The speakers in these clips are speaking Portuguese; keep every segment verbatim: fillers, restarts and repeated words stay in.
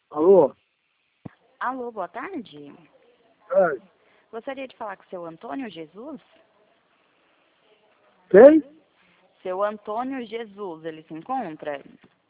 Alô? Alô, boa tarde. É. Gostaria de falar com o seu Antônio Jesus? Quem? Seu Antônio Jesus, ele se encontra?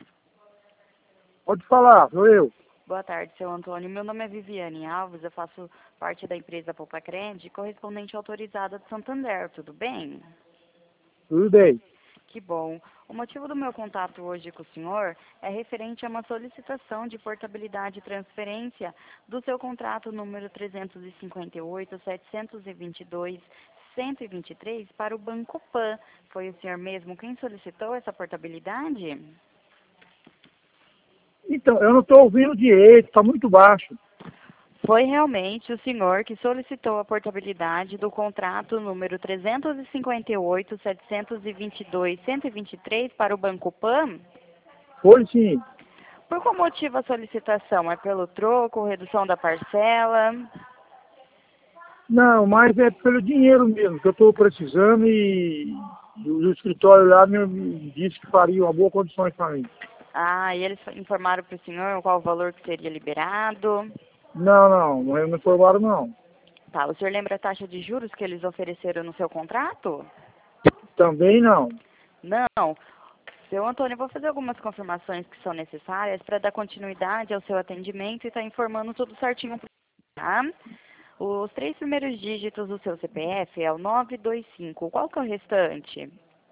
Pode falar, sou eu. Boa tarde, seu Antônio. Meu nome é Viviane Alves, eu faço parte da empresa Poupa Cred, correspondente autorizada de Santander, tudo bem? Tudo bem. Que bom. O motivo do meu contato hoje com o senhor é referente a uma solicitação de portabilidade e transferência do seu contrato número trezentos e cinquenta e oito, setecentos e vinte e dois, cento e vinte e três para o Banco Pan. Foi o senhor mesmo quem solicitou essa portabilidade? Então, eu não estou ouvindo direito, está muito baixo. Foi realmente o senhor que solicitou a portabilidade do contrato número trezentos e cinquenta e oito, setecentos e vinte e dois, cento e vinte e três para o Banco Pan? Foi sim. Por qual motivo a solicitação? É pelo troco, redução da parcela? Não, mas é pelo dinheiro mesmo, que eu estou precisando e o o escritório lá me, me disse que faria uma boa condições para mim. Ah, e eles informaram para o senhor qual o valor que seria liberado? Não, não, não me informaram não. Tá, o senhor lembra a taxa de juros que eles ofereceram no seu contrato? Também não. Não. Seu Antônio, eu vou fazer algumas confirmações que são necessárias para dar continuidade ao seu atendimento e estar informando tudo certinho, tá? Os três primeiros dígitos do seu C P F é o nove dois cinco. Qual que é o restante?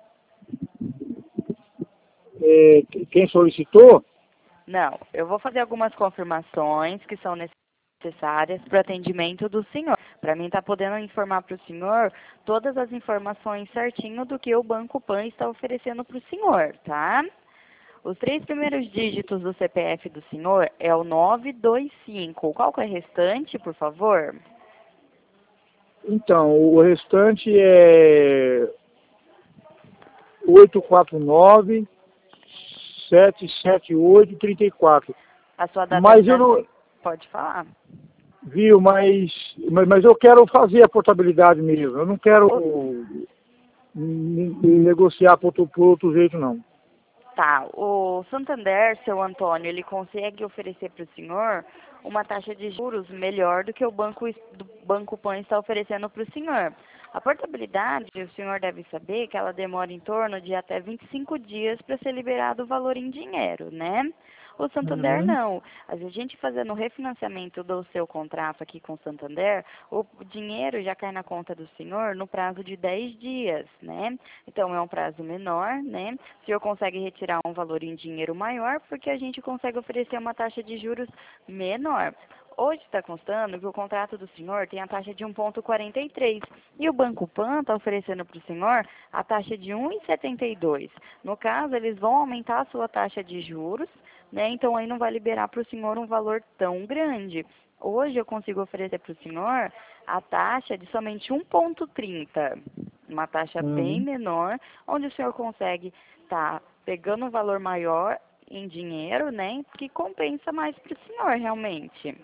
É, quem solicitou? Não, eu vou fazer algumas confirmações que são necessárias para o atendimento do senhor. Para mim estar podendo informar para o senhor todas as informações certinho do que o Banco Pan está oferecendo para o senhor, tá? Os três primeiros dígitos do C P F do senhor é o nove dois cinco. Qual que é o restante, por favor? Então, o restante é oito quatro nove, sete sete oito, três quatro. A sua data de Mas eu não, nascimento. Pode falar. viu, mas, mas, mas eu quero fazer a portabilidade mesmo. Eu não quero O- n- n- negociar por outro, por outro jeito, não. Tá, o Santander, seu Antônio, ele consegue oferecer para o senhor uma taxa de juros melhor do que o Banco, do Banco Pan está oferecendo para o senhor. A portabilidade, o senhor deve saber que ela demora em torno de até vinte e cinco dias para ser liberado o valor em dinheiro, né? O Santander Uhum. não. A gente fazendo o refinanciamento do seu contrato aqui com o Santander, o dinheiro já cai na conta do senhor no prazo de dez dias, né? Então é um prazo menor, né? O senhor consegue retirar um valor em dinheiro maior porque a gente consegue oferecer uma taxa de juros menor. Hoje está constando que o contrato do senhor tem a taxa de um vírgula quarenta e três e o Banco Pan está oferecendo para o senhor a taxa de um vírgula setenta e dois. No caso, eles vão aumentar a sua taxa de juros, né? Então aí não vai liberar para o senhor um valor tão grande. Hoje eu consigo oferecer para o senhor a taxa de somente um vírgula trinta, uma taxa bem Uhum. menor, onde o senhor consegue estar pegando um valor maior em dinheiro, né? Que compensa mais para o senhor realmente.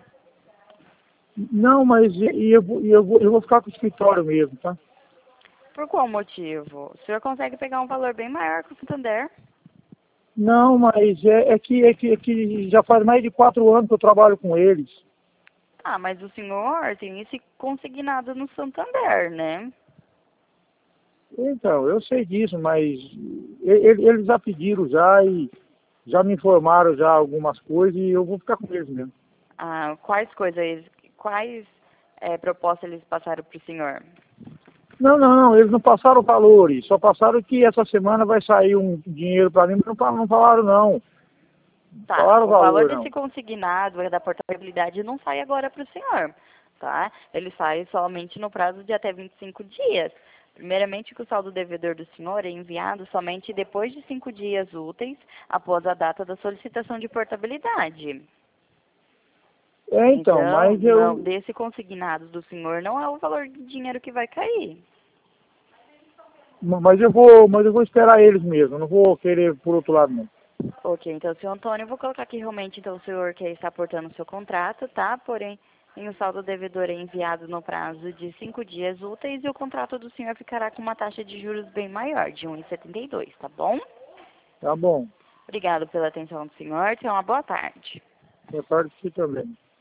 Não, mas e, e eu, vou- e eu, vou, eu vou ficar com o escritório mesmo, tá? Por qual motivo? O senhor consegue pegar um valor bem maior que o Santander? Não, mas é, é, que, é, que, é que já faz mais de quatro anos que eu trabalho com eles. Ah, mas o senhor tem esse consignado no Santander, né? Então, eu sei disso, mas e- e- eles já pediram já e já me informaram já algumas coisas e eu vou ficar com eles mesmo. Ah, quais coisas, quais eh, propostas eles passaram para o senhor? Não, não, não, eles não passaram valores, só passaram que essa semana vai sair um dinheiro para mim, mas não, fa- não falaram não, não Tá, falaram o valor valor desse não. consignado da portabilidade não sai agora para o senhor, tá? Ele sai somente no prazo de até vinte e cinco dias. Primeiramente, que o saldo devedor do senhor é enviado somente depois de cinco dias úteis após a data da solicitação de portabilidade. É, então, Então, mas não, eu, desse consignado do senhor não é o valor de dinheiro que vai cair. mas eu vou, mas eu vou esperar eles mesmo, eu não vou querer por outro lado não. Ok, então, senhor Antônio, eu vou colocar aqui realmente, então, o senhor que está aportando o seu contrato, tá? Porém, em o saldo devedor é enviado no prazo de cinco dias úteis e o contrato do senhor ficará com uma taxa de juros bem maior, de um vírgula setenta e dois, tá bom? Tá bom. Obrigado pela atenção do senhor, tenha uma boa tarde. Boa tarde para você também.